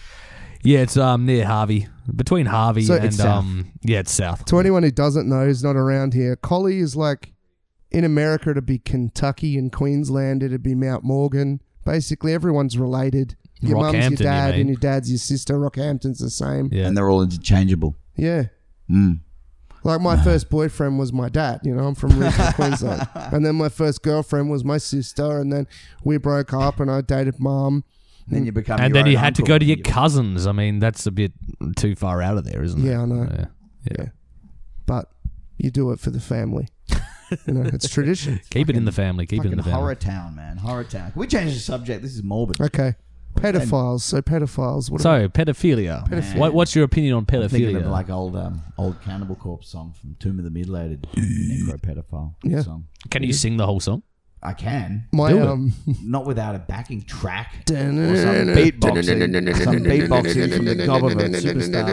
Yeah, it's um near Harvey, between Harvey So and it's um yeah, it's south. to anyone who doesn't know, who's not around here, Collie is like in America it'd be Kentucky, in Queensland it'd be Mount Morgan. Basically, everyone's related. Your mum's your Rockhampton, you dad, mean. and your dad's your sister. Rockhampton's the same. Yeah. And they're all interchangeable. Yeah. Mm. Like my first boyfriend was my dad. You know, I'm from regional Queensland, and then my first girlfriend was my sister, and then we broke up, and I dated mum. Then you become and your then you own had to uncle go to your and cousins. I mean, that's a bit too far out of there, isn't it? Yeah, I know. Yeah. Yeah. Yeah. But you do it for the family. You know, it's tradition. Keep it in the family. Keep it in Fucking the family. horror town, man. Horror town. Can we change the subject? This is morbid. Okay. Pedophiles. So pedophiles. What So pedophilia. Pedophilia. What, what's your opinion on I'm thinking pedophilia? of like old um, old Cannibal Corpse song from Tomb of the Mutilated. Necro Pedophile Yeah. song. Can you sing the whole song? I can. My Do it. um. Not without a backing track or some beatboxing. Some beatboxing from the gob of a superstar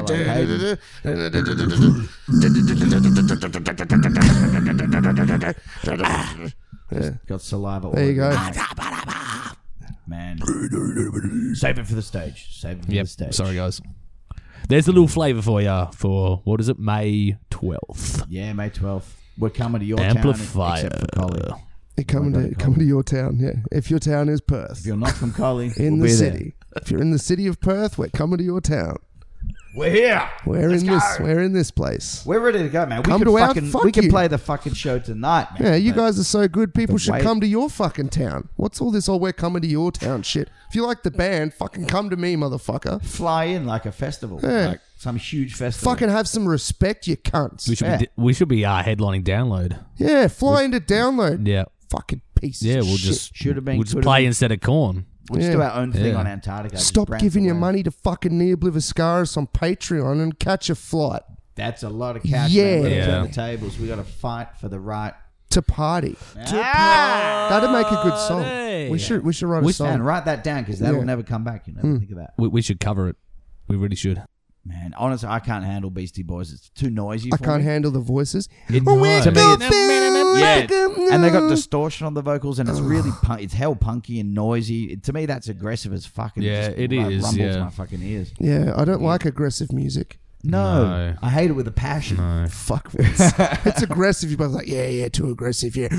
like Hayden. Got saliva all There you over go. it. Man. Save it for the stage. Save it for Yep. the stage. Sorry, guys. There's a little flavour for you for, what is it, May twelfth. Yeah, May twelfth. We're coming to your Amplifier. town, except for Collie. You're coming Like to that coming colour. to your town. Yeah. If your town is Perth, If you're not from Collie, in we'll the be city. If you're in the city of Perth, we're coming to your town. there. We're here. We're Let's in go. this. We're in this place. We're ready to go, man. We Come could to our- fucking fuck we can you. play the fucking show tonight, man. Yeah, you But guys are so good. People the should wait- come to your fucking town. What's all this? Oh, we're coming to your town shit. If you like the band, fucking come to me, motherfucker. fly in like a festival, Yeah. like some huge festival. Fucking have some respect, you cunts. We should Yeah. be we should be uh, headlining Download. Yeah, fly into download. Yeah. Fucking pieces. Yeah, of we'll shit. just Should have been. we'll just could've play been. instead of corn. We'll just Yeah. do our own thing Yeah. on Antarctica. just Stop branch giving your away. money to fucking Neobliviscaris on Patreon and catch a flight That's a lot of cash. Yeah. man. We're Yeah. turn the tables. We got to fight for the right. to party. Ah! That'd make a good song. Party. We should we should write a We- song. Man, write that down because that'll Yeah. never come back. You know, Mm. think of that. We, we should cover it. We really should. Man, honestly, I can't handle Beastie Boys. It's too noisy. I for can't me. handle the voices. It, Oh, we're to me, the it's, band. yeah, and they got distortion on the vocals, and it's really punk, it's hell punky and noisy. It- to me, that's aggressive as fucking. Yeah, just, it like, is, Rumbles yeah. my fucking ears. Yeah, I don't like aggressive music. No, No. I hate it with a passion. No. Fuck it's, it's aggressive. You're both like, yeah, yeah, too aggressive, yeah.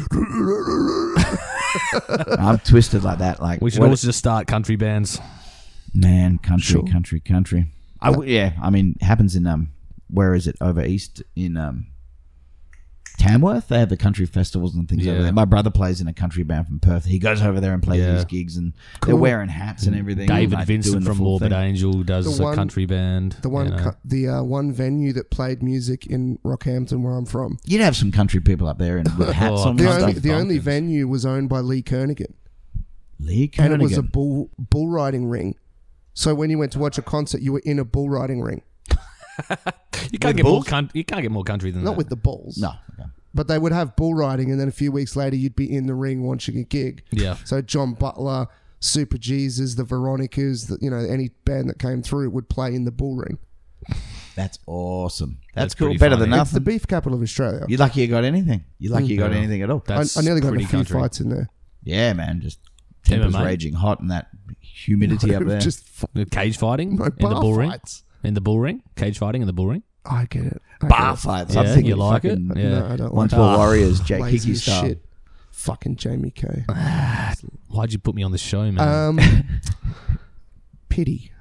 I'm twisted like that. Like We should what- always just start country bands. man, country, Sure. country, country. I w- yeah, I mean, it happens in um, where is it over east in um, Tamworth? They have the country festivals and things Yeah. over there. My brother plays in a country band from Perth. He goes over there and plays Yeah. these gigs, and they're Cool. wearing hats and everything. David like, doing Vincent the from full Morbid thing. Angel does The a one- country band. The one, you know. cu- the uh, one venue that played music in Rockhampton, where I'm from. You'd have some country people up there and with hats Oh, on. The and only, stuff. the only bonkers. venue was owned by Lee Kernigan, Lee and it was a Kernigan. bull bull riding ring. So when you went to watch a concert, you were in a bull riding ring, You can't get bulls? more country. You can't get more country than not that. with the bulls. No, okay. But they would have bull riding, and then a few weeks later, you'd be in the ring watching a gig. Yeah. So John Butler, Super Jesus, the Veronicas, the, you know, any band that came through would play in the bull ring. That's awesome. That's, That's cool. pretty Better funny. than It's the nothing. beef capital of Australia. You're lucky you got anything. You're lucky you got Yeah. anything at all. I, That's I nearly got in a pretty few country. fights in there. Yeah, man. Just tempers M M A. raging hot and that humidity up there. Just f- The cage fighting no in the bar bull ring. fights. In the bull ring, cage fighting in the bull ring. I get it. I bar get it. fights. Yeah, I'm thinking you like it? fucking Yeah. No, I don't Once like Were Ah. Warriors, Jake lazy Hickey as style. shit. Fucking Jamie K. Why'd you put me on the show, man? Um, pity.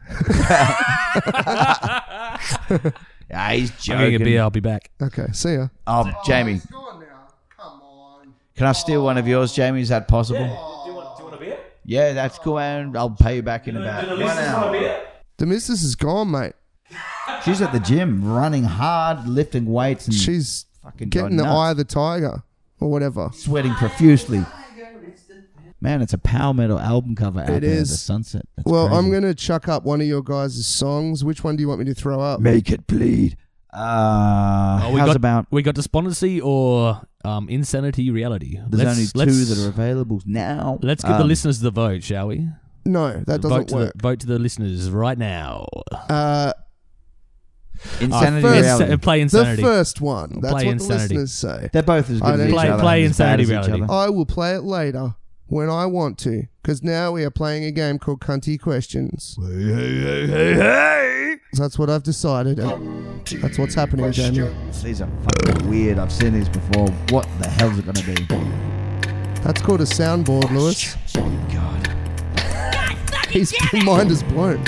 Yeah, he's I'm joking. getting a beer. I'll be back. Okay, see ya. Oh, Jamie, gone now. Come on. can I steal one of yours, Jamie? Is that possible? Do you want, do you want a beer? Yeah, that's cool, man. I'll pay you back in about one hour. The missus is gone, mate. She's at the gym, running hard, lifting weights, and She's fucking getting going the nuts. eye of the tiger or whatever. sweating profusely. Man, it's a power metal album cover out It there, is. The Sunset. That's Well, crazy. I'm going to chuck up one of your guys' songs. Which one do you want me to throw up? Make it bleed. Uh, Oh, we how's got about? we got despondency or um, insanity reality. There's Let's- only two let's- that are available now. Let's give the Um, listeners the vote, shall we? No, that vote doesn't to work. The, vote to the listeners right now. Uh, Insanity first- reality. Insa- play the insanity. first one. That's Play what Insanity. the listeners say. They're both as I good as don't- each Play- other. play as bad Insanity as each reality. other. I will play it later when I want to, because now we are playing a game called Cunty Questions. Hey, hey, hey, hey! So that's what I've decided. And that's what's happening, Jamie. These are fucking weird. I've seen these before. What the hell's it going to be? That's called a soundboard, Lewis. God. His mind is blown.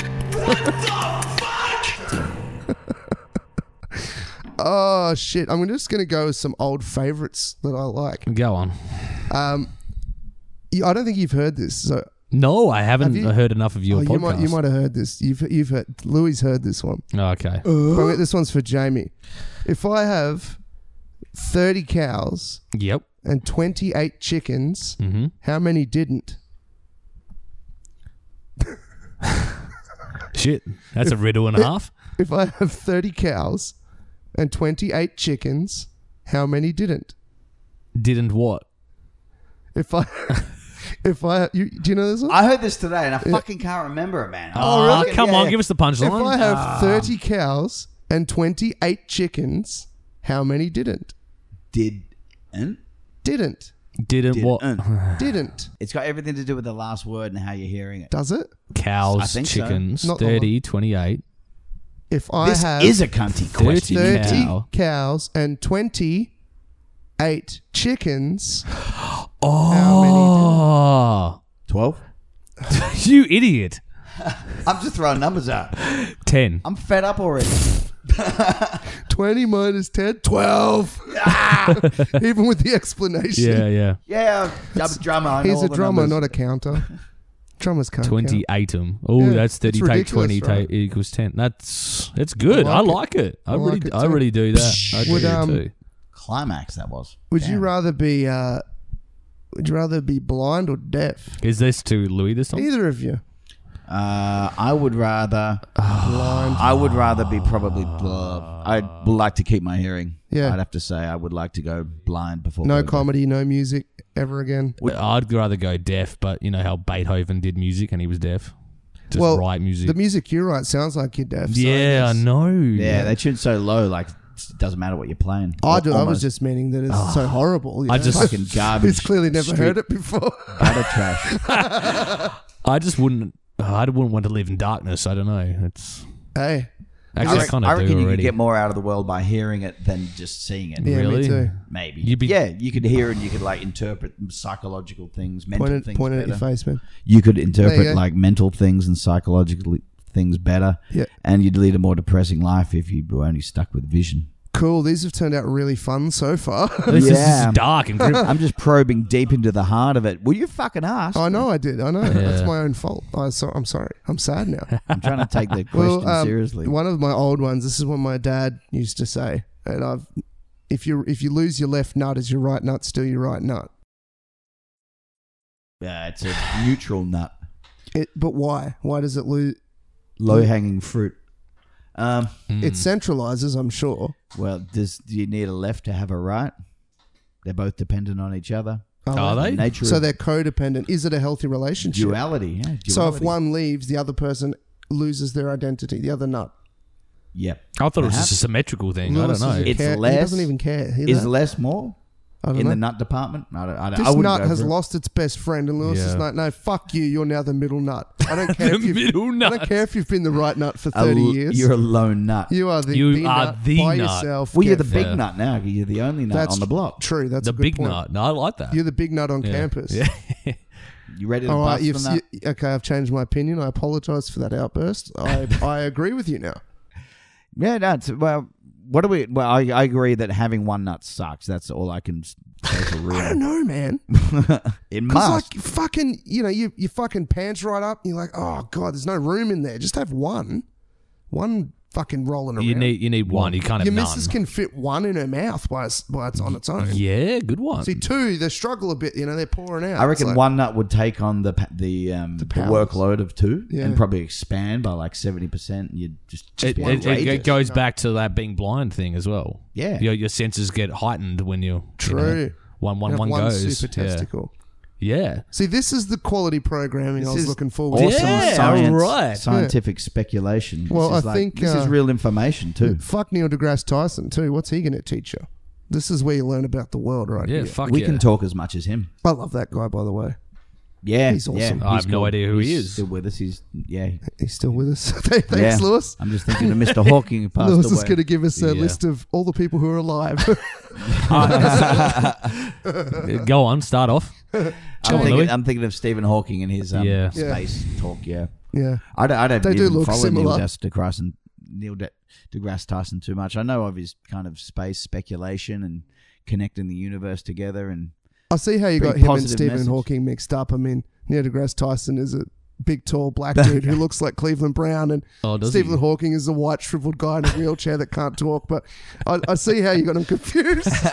Oh shit! I'm just gonna go with some old favorites that I like. Go on. Um, you- I don't think you've heard this. So No, I haven't Have you? heard enough of your oh, podcast. you might you might have heard this. You've you've heard. Louis heard this one. Oh, okay. But this one's for Jamie. If I have thirty cows Yep. and twenty-eight chickens, Mm-hmm. how many didn't? Shit, that's a riddle and a half. If I have thirty cows and twenty-eight chickens, how many didn't? Didn't what? If I, if I, you, do you know this one? I heard this today and I fucking can't remember it, man. Oh, really? come Yeah, on, yeah. give us the If punchline. I have Ah. thirty cows and twenty-eight chickens, how many didn't? Did and Didn't. Didn't what? Didn't. Didn't. It's got everything to do with the last word and how you're hearing it. Does it? I Cows, think so. chickens, Not the thirty, twenty-eight. If I This have is a cunty question. thirty thirty cow. cows and twenty-eight chickens, Oh, twelve? you idiot. I'm just throwing numbers out. ten. I'm fed up already. twenty minus ten, twelve. Even with the explanation. Yeah, yeah. Yeah, I'm a drummer. I know He's all a the drummer, numbers. not a counter. Drummers can't count. twenty-eight them. Oh, Yeah, that's thirty. it's Take ridiculous, twenty. right? Take equals ten. That's it's good. I I like like it. I, I really, like it I too. really do that. I Would, do um, too. Climax, that was. Would you Damn. rather be uh would you rather be blind or deaf? Is this to Louis this time? Either of you. Uh, I would rather. Blind. I would rather be probably. Uh, I'd like to keep my hearing. Yeah. I'd have to say I would like to go blind before. No going deaf. comedy, no music ever again. I'd rather go deaf, but you know how Beethoven did music and he was deaf. Just Well, write music. The music you write sounds like you're deaf. so yeah, I guess- know. Yeah, they tune so low, like it doesn't matter what you're playing. I, do, I was Almost. just meaning that it's so horrible. you I know? just- fucking garbage. He's clearly never Street heard it before. gutter trash. I just wouldn't. I wouldn't want to live in darkness. I don't know. It's Hey. actually I, I, kind I of reckon do you already. could get more out of the world by hearing it than just seeing it. Yeah, Really? me too. Maybe. You'd be- yeah, you could hear it. You could like interpret psychological things, mental Point it, things point it at better. your face, man. You could There you interpret go. like mental things and psychological things better. Yeah. And you'd lead a more depressing life if you were only stuck with vision. Cool. These have turned out really fun so far. This Yeah. is dark and grim. I'm just probing deep into the heart of it. Well, you fucking asked. I know I did. I know. That's Yeah. my own fault. I, so, I'm sorry. I'm sad now. I'm trying to take the question well, um, seriously. one of my old ones. This is what my dad used to say. And I've, if you if you lose your left nut, is your right nut still your right nut? Yeah, it's a neutral nut. It, but why? Why does it lose? Low hanging fruit. Um, It centralizes, I'm sure. well, does do you need a left to have a right? They're both dependent on each other. Are they? Nature So of they're codependent. Is it a healthy relationship? duality. Yeah, duality. So if one leaves, the other person loses their identity. The other nut. Yep. I thought it was Perhaps. just a symmetrical thing. Lewis I don't know. doesn't It's care. He less- doesn't even care. Hear Is that? less more I don't in know. the nut department? I don't. I, don't, This I wouldn't nut go has for it. lost its best friend, and Lewis is Yeah. like, "No, fuck you. You're now the middle nut. I don't care The if you've, middle I nut. don't care if you've been the right nut for A thirty l- years. You're a lone nut. You are the, You the are nut the by nut. yourself. well, you're the Kev. big Yeah. nut now. You're the only nut That's on the block. True. That's the a good big point. nut. No, I like that. You're the big nut on yeah. campus. Yeah. You ready to All right. bust You've, from that? you, okay, I've changed my opinion. I apologize for that outburst. I I agree with you now. Yeah, no. It's, well, what do we? Well, I, I agree that having one nut sucks. That's all I can s- say for real. I don't know, man. It Because must. like fucking, you know, you you fucking pants right up. And you're like, oh god, there's no room in there. Just have one, one fucking rolling around. You need you need one. You can't have Your none. missus can fit one in her mouth by it's, by it's on its own. Yeah, good one. See, two, they struggle a bit. You know, they're pouring out. I It's reckon like- one nut would take on the pa- the um, the, powers. workload of two Yeah. and probably expand by like seventy percent. You'd just, just It, be it, it, outrageous. it goes back to that being blind thing as well. Yeah. your, your senses get heightened when you you True. know, one one You have one one goes. super yeah. testicle. yeah. See, this is the quality programming This I was is looking forward to. Awesome Yeah, science, right. scientific speculation. Well, this is I like, think, this is uh, real information too. Fuck Neil deGrasse Tyson too. What's he going to teach you? This is where you learn about the world, right Yeah, here. fuck We yeah. can talk as much as him. I love that guy, by the way. Yeah, He's awesome. Yeah, I he's have no cool. idea who he He's is. Still with us. He's yeah. He's still with us. Thanks, yeah. Lewis. I'm just thinking of Mister Hawking who passed Lewis away. is going to give us a Yeah. list of all the people who are alive. Go on, start off. I'm, on, thinking, Louis. I'm thinking of Stephen Hawking and his um, Yeah. Yeah. space talk. Yeah, yeah. I don't, I don't They do even look follow similar. Neil deGrasse and Neil De- deGrasse Tyson too much. I know of his kind of space speculation and connecting the universe together. And I see how you got Pretty him and positive Stephen message. Hawking mixed up. I mean, Neil deGrasse Tyson is a big, tall black dude who looks like Cleveland Brown, and Oh, does Stephen he? Hawking is a white, shriveled guy in a wheelchair that can't talk. But I, I see how you got him confused. it's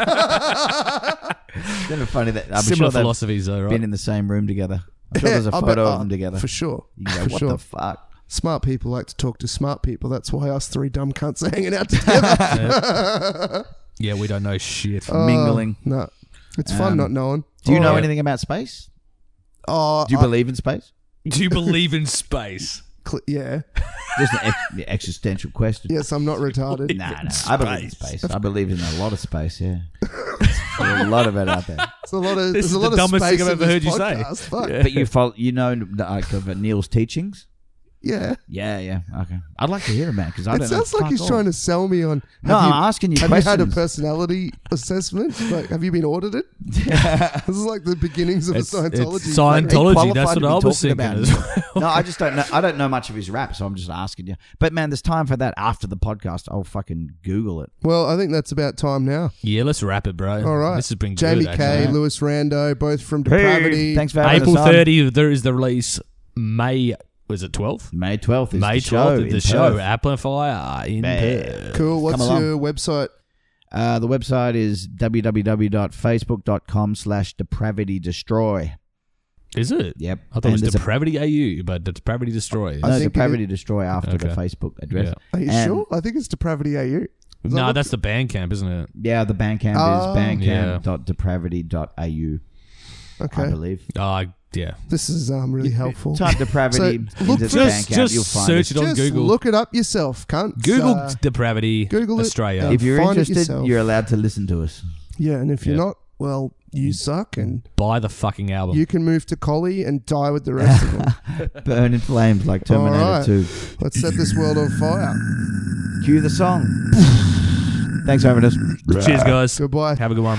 kind of funny that I'm Similar sure they've philosophies, though, right? been in the same room together. I'm sure there's a I photo bet- of oh, them together. for sure. You can go, For what sure. the fuck? Smart people like to talk to smart people. That's why us three dumb cunts are hanging out together. Yeah, we don't know shit. Uh, Mingling. No. It's fun Um, not knowing. Do you know Alright. anything about space? Oh, Do you I- believe in space? Do you believe in space? cl- yeah. Just an ex- existential question. Yes, I'm not retarded. Nah, nah. I believe in space. I believe in a lot of space. Yeah, there's a lot of it out there. It's a lot of, This there's is a the lot of dumbest space thing I've in ever this heard you say. podcast. Fuck. Yeah. But you follow, you know, like of Neil's teachings. Yeah. Yeah, yeah. Okay, I'd like to hear about because I It don't know. sounds like fuck he's all. trying to sell me on. No, have I'm asking you Have you had a questions. personality assessment? Like, have you been audited? This is like the beginnings of It's, a Scientology. it's Scientology. qualified That's to what be I was talking thinking about. as well. No, I just don't know. I don't know much of his rap, so I'm just asking you. But man, there's time for that after the podcast. I'll fucking Google it. Well, I think that's about time now. Yeah, let's wrap it, bro. All right. This has been Jamie good, K, actually. Lewis Rando, both from Depravity. Thanks for having April us on. thirtieth, there is the release. May, was it twelfth? May twelfth is May the show. twelfth is in the show. Perth. Amplifier in Man. Perth. Cool. What's Come along. your website? Uh, the website is www.facebook.com slash depravity destroy. Is it? Yep. I thought And it was there's a- Depravity A U, but Depravity Destroy. I No, think depravity destroy after the Okay. Facebook address. Yeah. Are you And- sure? I think it's Depravity A U. Is that No, what- that's the Bandcamp, isn't it? Yeah, the Bandcamp Oh. is bandcamp dot depravity dot a u, I Okay. believe. Oh, yeah. This is um really helpful. Type depravity So, look into for- Just, Bandcamp, just you'll find search it. it on Just Google. look it up yourself, cunt. Google Uh, Depravity Google it. Australia. If you're Find it interested, yourself. you're allowed to listen to us. yeah, and if you're Yeah. not, well, you suck, and Buy the fucking album. you can move to Collie and die with the rest of them. Burn in flames like Terminator All right. two. Let's set this world on fire. Cue the song. Thanks for having us. Cheers, guys. Goodbye. Have a good one.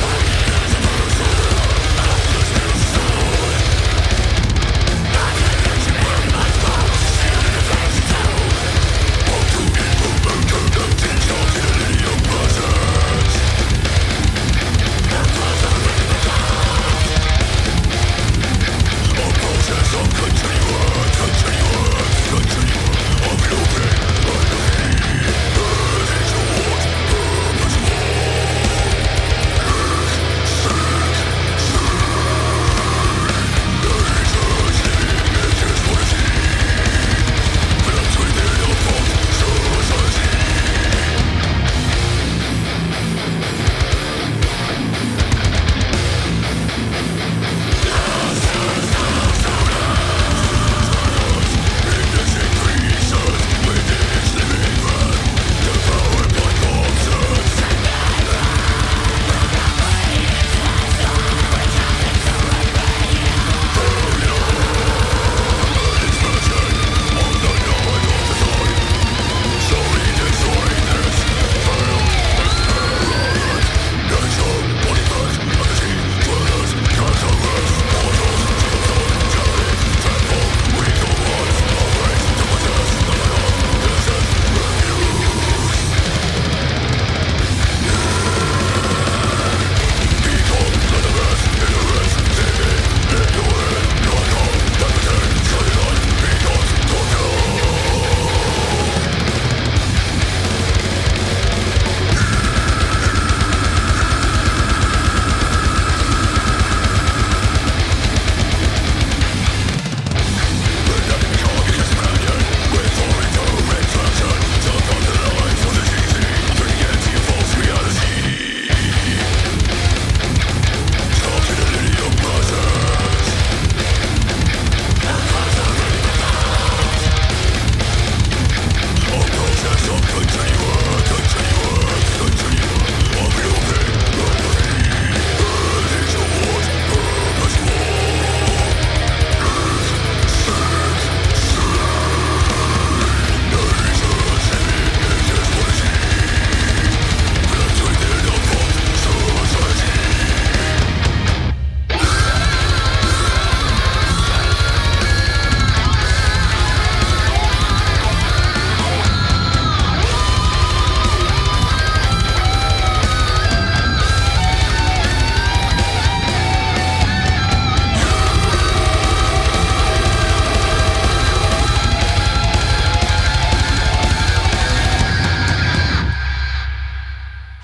Depravity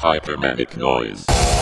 Hypermanic Noise.